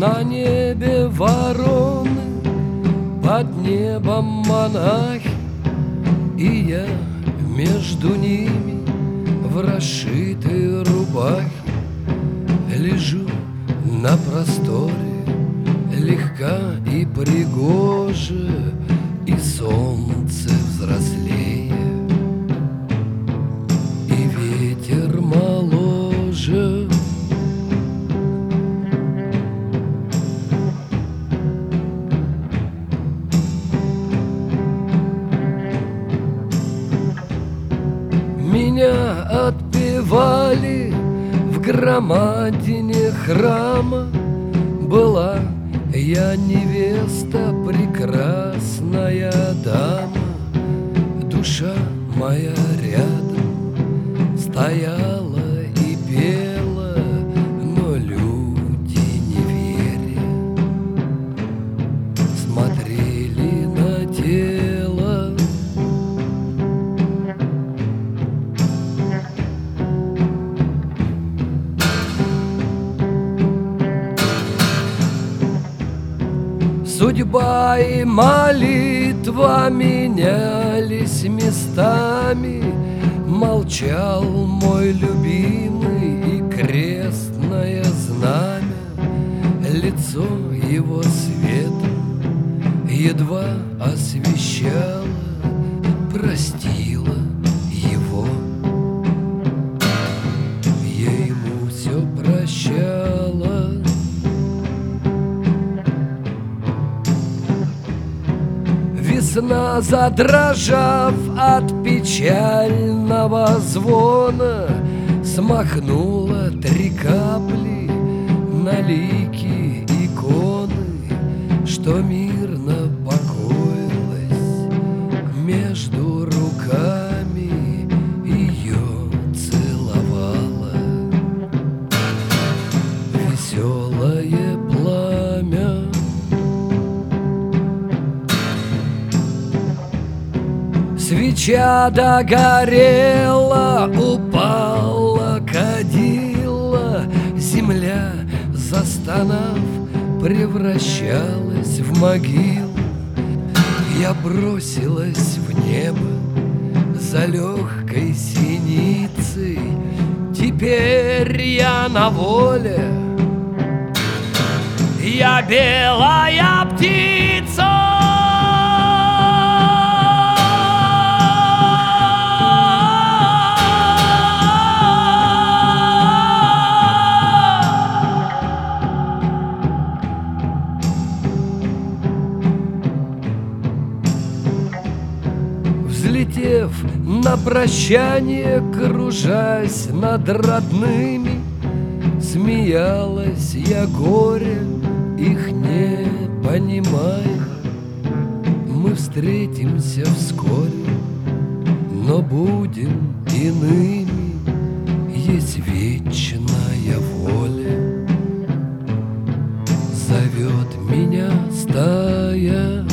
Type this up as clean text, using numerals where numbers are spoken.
На небе вороны, под небом монахи, и я между ними в расшитой рубахе лежу на просторе, легка и пригожа, и солнце взрослее, и ветер моложе. Меня отпевали в громадине храма. Была я невеста, прекрасная дама. Душа моя рядом стояла и пела, но люди, не веря, смотрели на тело. Судьба и молитва менялись местами. Молчал мой любимый и крестное знамя. Лицо его светом едва освещало, простила его. Я ему все прощала. Весна, задрожав от печального звона, смахнула 3 капли на лики иконы, что мирно покоилась между руками, ее целовала веселое пламя. Свеча догорела, упала кадила, земля, застонав, превращалась в могилу. Я бросилась в небо за легкой синицей. Теперь я на воле, я белая птица. Взлетев на прощание, кружась над родными, смеялась я горе, их не понимая. Мы встретимся вскоре, но будем иными, есть вечная воля. Зовет меня стая.